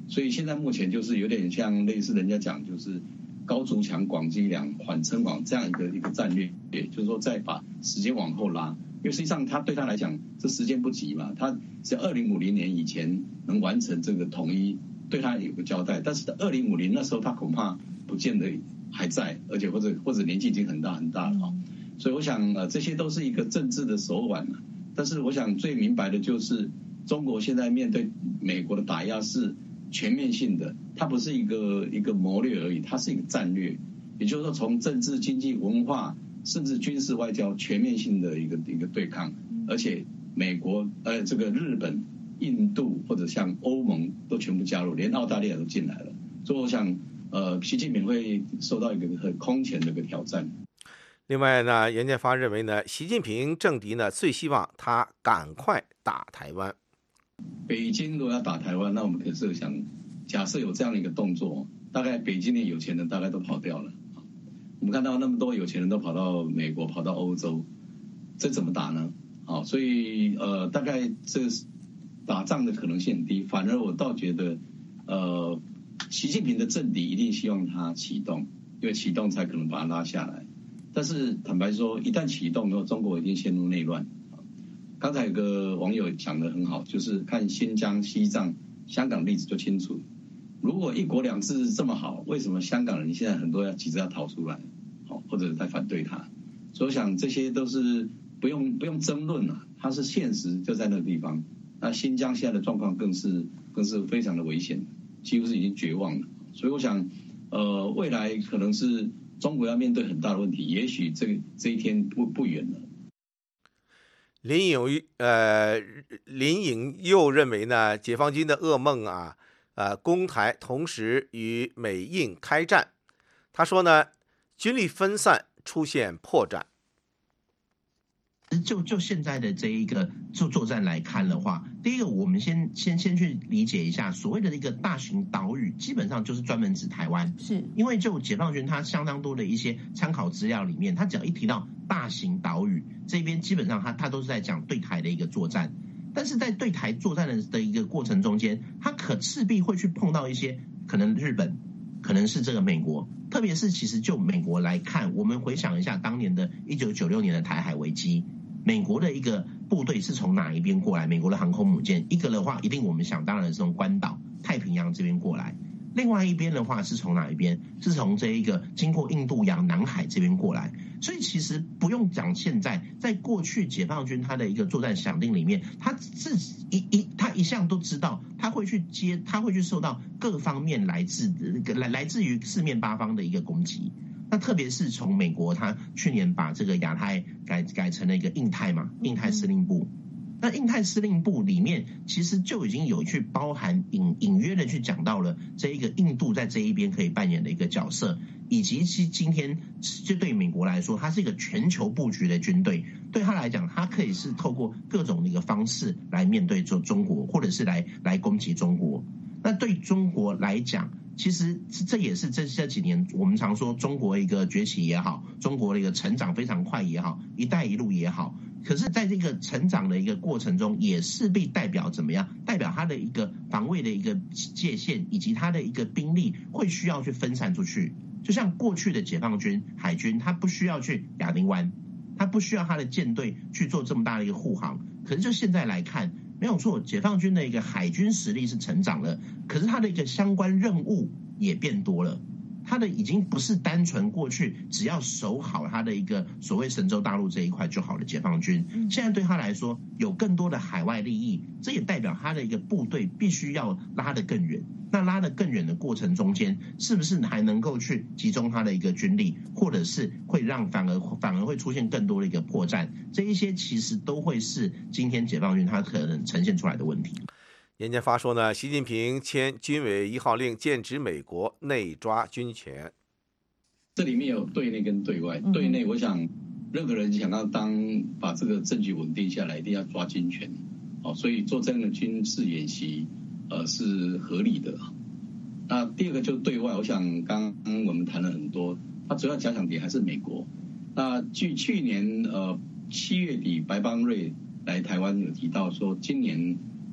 所以现在目前就是有点像类似人家讲就是高筑墙、广积粮、缓称王这样一个一个战略，也就是说再把时间往后拉。因为实际上他对他来讲，这时间不急嘛，他是二零五零年以前能完成这个统一，对他有个交代。但是二零五零那时候他恐怕不见得还在，而且或者或者年纪已经很大很大了啊。所以我想呃这些都是一个政治的手腕啊。但是我想最明白的就是中国现在面对美国的打压是全面性的，它不是一个一个谋略而已，它是一个战略。也就是说从政治、经济、文化甚至军事外交全面性的一个一个对抗，而且美国呃这个日本、印度或者像欧盟都全部加入，连澳大利亚都进来了。所以我想呃习近平会受到一个很空前的一个挑战。 另外呢，严建发认为呢，习近平政敌呢最希望他赶快打台湾。 北京如果要打台湾，那我们可以设想，假设有这样的一个动作，大概北京的有钱人大概都跑掉了。我们看到那么多有钱人都跑到美国、跑到欧洲，这怎么打呢？好，所以呃，大概这打仗的可能性很低。反而我倒觉得，呃，习近平的政敌一定希望他启动，因为启动才可能把他拉下来。但是坦白说，一旦启动，中国一定陷入内乱。刚才有个网友讲得很好，就是看新疆、西藏、香港例子就清楚。如果一国两制这么好，为什么香港人现在很多要急着要逃出来，好或者在反对他？所以我想这些都是不用不用争论了，它是现实就在那个地方。那新疆现在的状况更是更是非常的危险，几乎是已经绝望了。所以我想，呃，未来可能是中国要面对很大的问题，也许这这一天不不远了。 林颖呃林颖又认为呢，解放军的噩梦啊。呃，攻台同时与美印开战，他说呢，军力分散出现破绽。 就就现在的这一个作作战来看的话，第一个我们先先先去理解一下，所谓的一个大型岛屿，基本上就是专门指台湾，是因为就解放军它相当多的一些参考资料里面，它只要一提到大型岛屿这边，基本上它它都是在讲对台的一个作战。但是在对台作战的的一个过程中间，他可势必会去碰到一些可能日本，可能是这个美国，特别是其实就美国来看，我们回想一下当年的一九九六年的台海危机，美国的一个部队是从哪一边过来？美国的航空母舰，一个的话一定我们想当然是从关岛、太平洋这边过来，另外一边的话是从哪一边？是从这一个经过印度洋、南海这边过来。所以其实不用讲，现在在过去解放军他的一个作战想定里面，他自己一一他一向都知道，他会去接，他会去受到各方面来自来来自于四面八方的一个攻击。那特别是从美国，他去年把这个亚太改改成了一个印太嘛，印太司令部。那印太司令部里面其实就已经有去包含隐隐约的去讲到了这一个印度在这一边可以扮演的一个角色，以及其今天就对美国来说，它是一个全球布局的军队，对他来讲，它可以是透过各种的一个方式来面对中中国，或者是来来攻击中国。那对中国来讲，其实这也是这这几年我们常说中国一个崛起也好，中国的一个成长非常快也好，一带一路也好。可是在这个成长的一个过程中，也势必代表怎么样？代表他的一个防卫的一个界限，以及他的一个兵力会需要去分散出去。就像过去的解放军海军，他不需要去亚丁湾，他不需要他的舰队去做这么大的一个护航。可是就现在来看，没有错，解放军的一个海军实力是成长了，可是他的一个相关任务也变多了。他的已经不是单纯过去只要守好他的一个所谓神州大陆这一块就好的解放军，现在对他来说有更多的海外利益，这也代表他的一个部队必须要拉得更远。那拉得更远的过程中间，是不是还能够去集中他的一个军力，或者是会让反而反而会出现更多的一个破绽？这一些其实都会是今天解放军他可能呈现出来的问题。 严建发说呢，习近平签军委一号令，剑指美国内抓军权。 这里面有对内跟对外。对内，我想任何人想要当把这个政局稳定下来，一定要抓军权。好，所以做这样的军事演习，呃，是合理的。那第二个就是对外，我想刚刚我们谈了很多，它主要假想点还是美国。那据去年呃七月底白邦瑞来台湾有提到说，今年。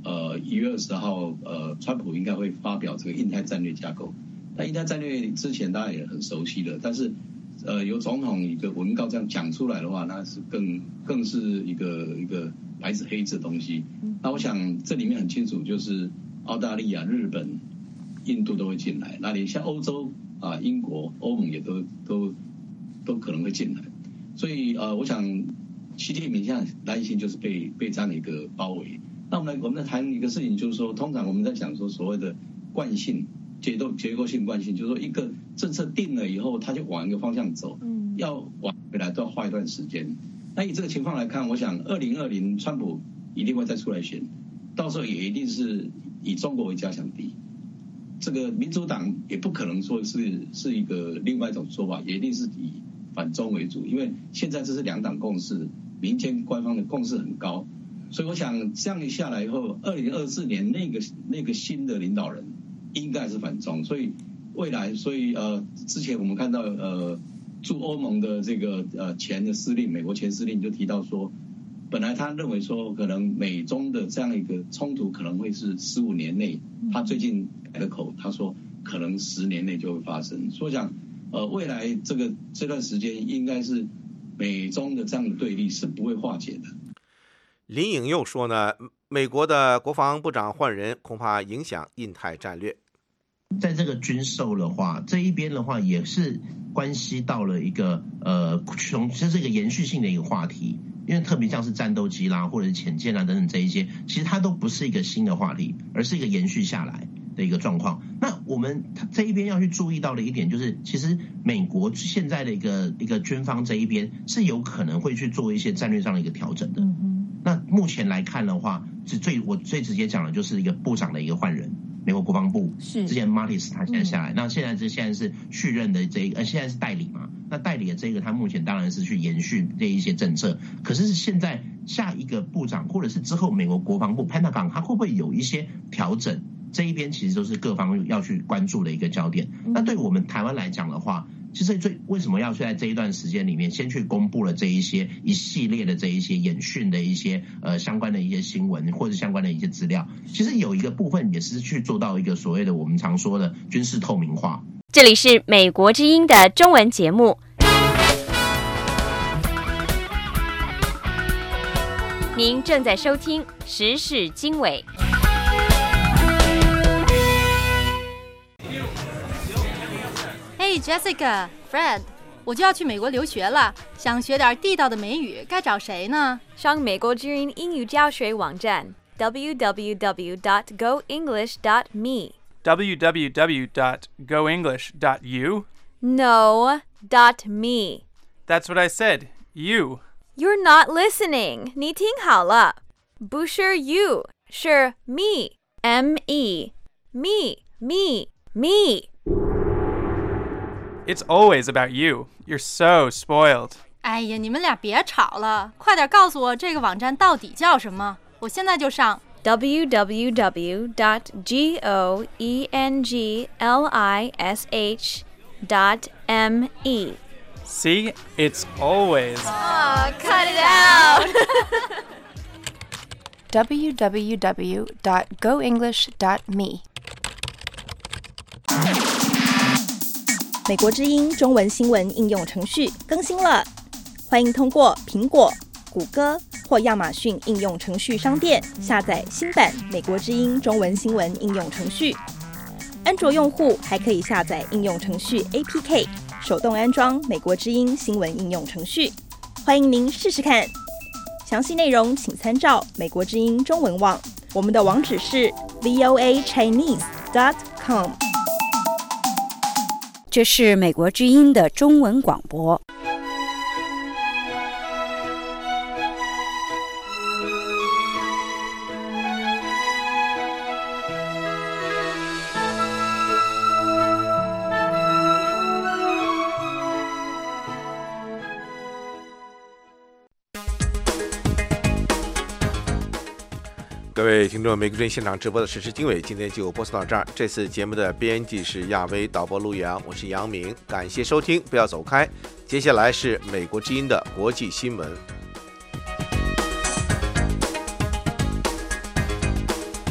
呃一月二十号，呃，川普应该会发表这个印太战略架构。那印太战略之前大家也很熟悉了，但是呃由总统一个文告这样讲出来的话，那是更更是一个一个白纸黑字的东西。那我想这里面很清楚，就是澳大利亚、日本、印度都会进来，那连像欧洲啊、英国、欧盟也都都都可能会进来。所以呃，我想习近平现在担心就是被被这样的一个包围。那我们来我们来谈一个事情，就是说，通常我们在讲说所谓的惯性。结构结构性惯性，就是说一个政策定了以后，它就往一个方向走，嗯，要往回来都要花一段时间。那以这个情况来看，我想二零二零川普一定会再出来选，到时候也一定是以中国为假想敌。这个民主党也不可能说是是一个另外一种说法，也一定是以反中为主，因为现在这是两党共识，民间官方的共识很高，所以我想这样一下来以后，二零二四年那个那个新的领导人。应该是反中，所以未来，所以呃，之前我们看到呃，驻欧盟的这个呃前的司令，美国前司令就提到说，本来他认为说可能美中的这样一个冲突可能会是十五年内，他最近改了口，他说可能十年内就会发生。所以讲呃，未来这个这段时间应该是美中的这样的对立是不会化解的。 林颖又说呢，美国的国防部长换人恐怕影响印太战略。 在这个军售的话，这一边的话也是关系到了一个呃，从这是一个延续性的一个话题，因为特别像是战斗机啦，或者是潜舰啦等等这一些，其实它都不是一个新的话题，而是一个延续下来的一个状况。那我们这一边要去注意到的一点就是，其实美国现在的一个一个军方这一边是有可能会去做一些战略上的一个调整的。嗯、那目前来看的话，是最我最直接讲的就是一个部长的一个换人。美国国防部是之前 Mattis 他现在下来，嗯、那现在是现在是续任的这一个，呃，现在是代理嘛？那代理的这个，他目前当然是去延续这一些政策。可是现在下一个部长，或者是之后美国国防部 Pentagon， 他会不会有一些调整？这一边其实都是各方要去关注的一个焦点。嗯、那对我们台湾来讲的话，其实最为什么要在这一段时间里面先去公布了这一些一系列的这一些演训的一些呃相关的一些新闻或者相关的一些资料，其实有一个部分也是去做到一个所谓的我们常说的军事透明化。 这里是美国之音的中文节目，您正在收听时事经纬。 Hey Jessica, Fred， 我就要去美国留学了，想学点地道的美语，该找谁呢？ 上美国之音英语教学网站 double-u double-u double-u dot go english dot me double-u double-u double-u dot go english dot u No, dot me. That's what I said, you. You're not listening. 你听好了，不是 you， 是 me, M-E, me, me, me.It's always about you. You're so spoiled. 哎呀，你们俩别吵了，快点告诉我这个网站到底叫什么，我现在就上 double-u double-u double-u dot go english dot me. See? It's always. Oh, cut it out. double-u double-u double-u dot go english dot me 美国之音中文新闻应用程序更新了，欢迎通过苹果、谷歌或亚马逊应用程序商店下载新版美国之音中文新闻应用程序。安卓用户还可以下载应用程序 A P K， 手动安装美国之音新闻应用程序。欢迎您试试看。详细内容请参照美国之音中文网，我们的网址是 v o a chinese dot com。 这是美国之音的中文广播。 各位听众，美国之音现场直播的时事经纬今天就播送到这儿。这次节目的编辑是亚威，导播陆阳，我是杨明，感谢收听，不要走开。接下来是美国之音的国际新闻。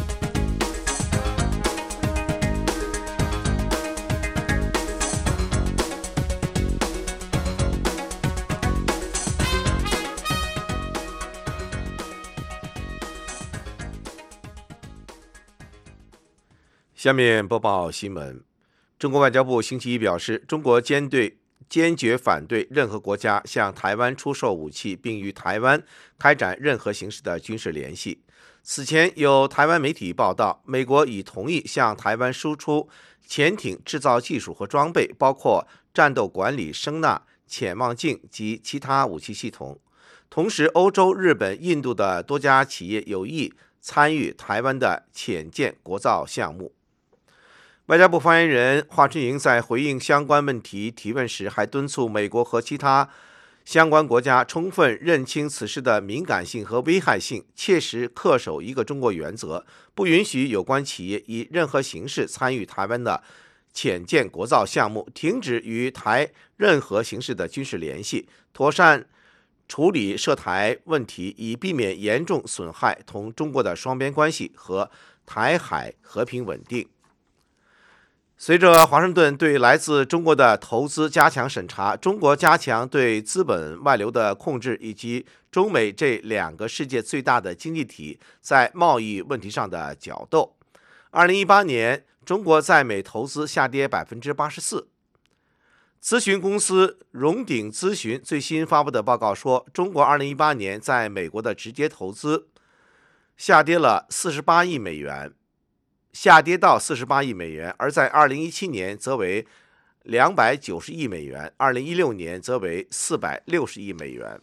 下面播报新闻。中国外交部星期一表示，中国坚对坚决反对任何国家向台湾出售武器，并与台湾开展任何形式的军事联系。此前有台湾媒体报道，美国已同意向台湾输出潜艇制造技术和装备，包括战斗管理、声纳、潜望镜及其他武器系统。同时，欧洲、日本、印度的多家企业有意参与台湾的潜舰国造项目。外交部发言人华春莹在回应相关问题提问时，还敦促美国和其他相关国家充分认清此事的敏感性和危害性，切实恪守一个中国原则，不允许有关企业以任何形式参与台湾的潜舰国造项目，停止与台任何形式的军事联系，妥善处理涉台问题，以避免严重损害同中国的双边关系和台海和平稳定。随着华盛顿对来自中国的投资加强审查，中国加强对资本外流的控制，以及中美这两个世界最大的经济体在贸易问题上的角斗。二零一八年，中国在美投资下跌 百分之八十四。咨询公司荣鼎咨询最新发布的报告说，中国二零一八年在美国的直接投资下跌了四十八亿美元。下跌到四十八亿美元，而在二零一七年则为两百九十亿美元，二零一六年则为四百六十亿美元。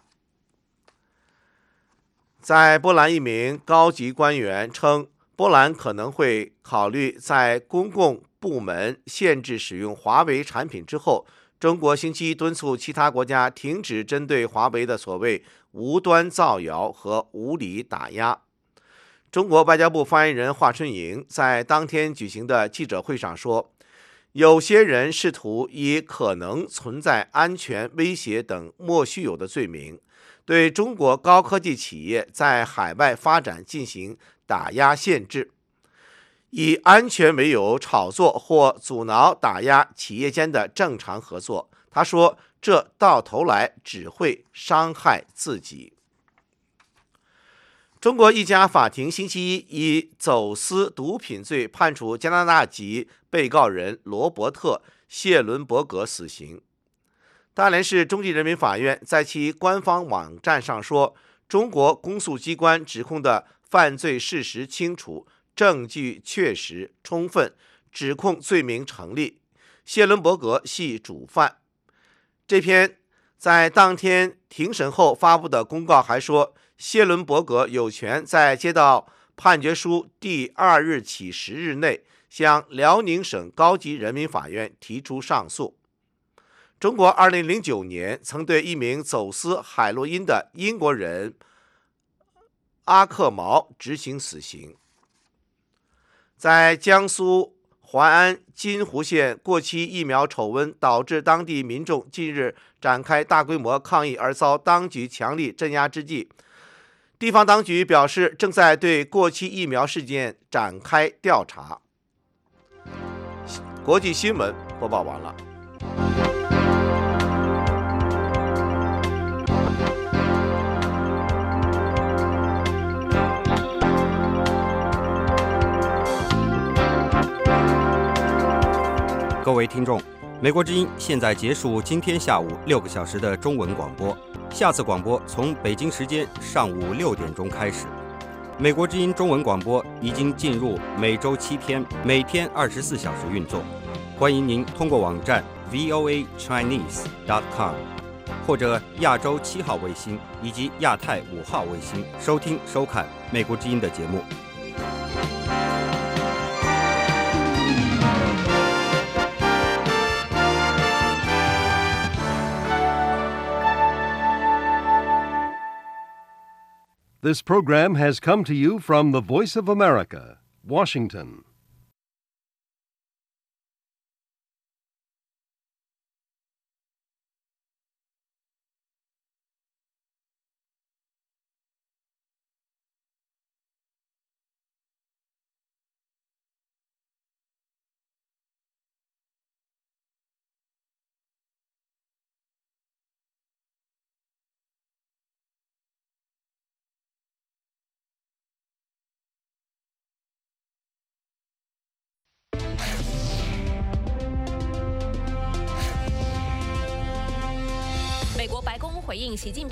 在波兰，一名高级官员称，波兰可能会考虑在公共部门限制使用华为产品之后，中国星期一敦促其他国家停止针对华为的所谓无端造谣和无理打压。中国外交部发言人华春莹在当天举行的记者会上说，有些人试图以可能存在安全威胁等莫须有的罪名，对中国高科技企业在海外发展进行打压限制，以安全为由炒作或阻挠打压企业间的正常合作。他说，这到头来只会伤害自己。中国一家法庭星期一以走私毒品罪判处加拿大籍被告人罗伯特·谢伦伯格死刑。大连市中级人民法院在其官方网站上说，中国公诉机关指控的犯罪事实清楚，证据确实充分，指控罪名成立，谢伦伯格系主犯。这篇在当天庭审后发布的公告还说，谢伦伯格有权在接到判决书第二日起十日内向辽宁省高级人民法院提出上诉。中国二零零九年曾对一名走私海洛因的英国人阿克毛执行死刑。在江苏淮安金湖县过期疫苗丑闻导致当地民众近日展开大规模抗议而遭当局强力镇压之际，地方当局表示正在对过期疫苗事件展开调查。国际新闻播报完了。 各位听众，美国之音现在结束今天下午六个小时的中文广播，下次广播从北京时间上午六点钟开始。美国之音中文广播已经进入每周七天，每天二十四小时运作。欢迎您通过网站 v o a chinese dot com 或者亚洲七号卫星以及亚太五号卫星收听收看美国之音的节目。 This program has come to you from the Voice of America, Washington. 回应习近平